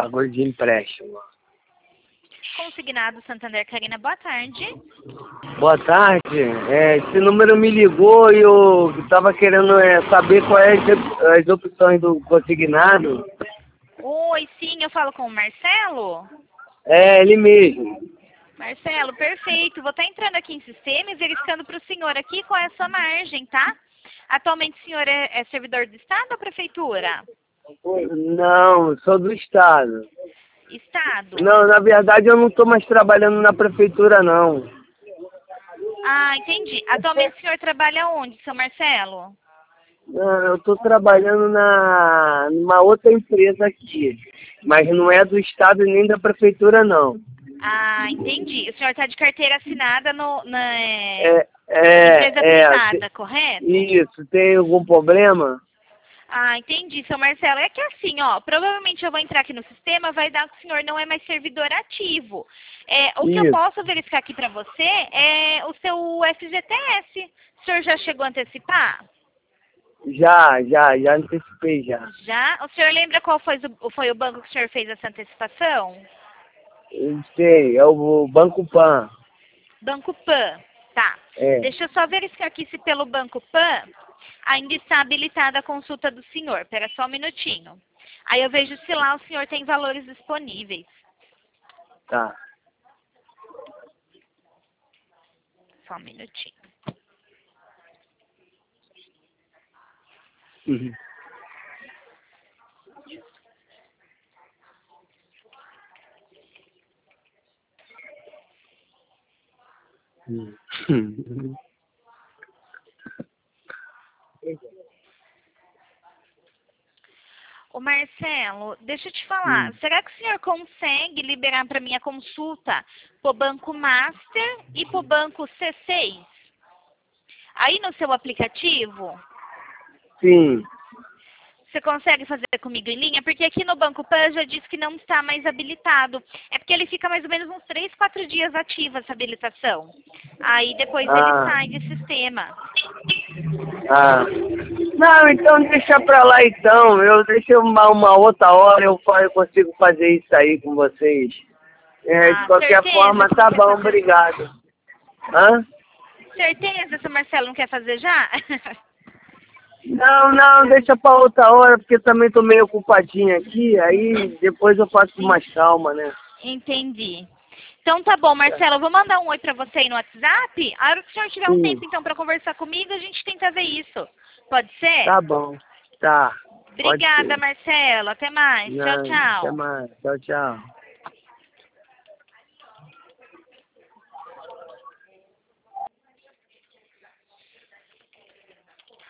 bagulho de empréstimo. Consignado Santander Carina, boa tarde. Boa tarde. Esse número me ligou e eu estava querendo saber quais as opções do consignado. Oi, sim, eu falo com o Marcelo? É, ele mesmo. Marcelo, perfeito. Vou estar entrando aqui em sistema e verificando para o senhor aqui qual é a sua margem, tá? Atualmente o senhor é servidor do Estado ou Prefeitura? Não, sou do Estado. Estado? Não, na verdade eu não estou mais trabalhando na prefeitura, não. Ah, entendi. Atualmente o senhor trabalha onde, seu Marcelo? Não, eu estou trabalhando numa outra empresa aqui, mas não é do Estado e nem da prefeitura, não. Ah, entendi. O senhor está de carteira assinada na empresa privada, correto? Isso, tem algum problema? Ah, entendi, seu Marcelo. É que assim, ó, provavelmente eu vou entrar aqui no sistema, vai dar que o senhor não é mais servidor ativo. O que eu posso verificar aqui para você é o seu FGTS. O senhor já chegou a antecipar? Já antecipei já. Já? O senhor lembra qual foi o banco que o senhor fez essa antecipação? Sei, é o Banco Pan. Banco Pan. Tá. É. Deixa eu só verificar aqui se pelo Banco Pan ainda está habilitada a consulta do senhor. Espera só um minutinho. Aí eu vejo se lá o senhor tem valores disponíveis. Tá. Só um minutinho. Uhum. Ô Marcelo, deixa eu te falar. Será que o senhor consegue liberar para mim a consulta pro Banco Master e pro Banco C6? Aí no seu aplicativo? Sim. Você consegue fazer comigo em linha? Porque aqui no Banco Pan já disse que não está mais habilitado. É porque ele fica mais ou menos uns 3, 4 dias ativa essa habilitação. Aí depois ele sai de sistema. Ah. Não, então deixa pra lá então. Eu deixo uma outra hora eu consigo fazer isso aí com vocês. De qualquer forma, tá bom, obrigado. Hã? Certeza, seu Marcelo, não quer fazer já? Não, deixa pra outra hora, porque também tô meio ocupadinho aqui, aí depois eu faço com mais calma, né? Entendi. Então tá bom, Marcelo, eu vou mandar um oi pra você aí no WhatsApp. A hora que o senhor tiver um tempo então pra conversar comigo, a gente tenta ver isso. Pode ser? Tá bom, tá. Obrigada, Marcelo. Até mais. Tchau, tchau. Até mais, tchau.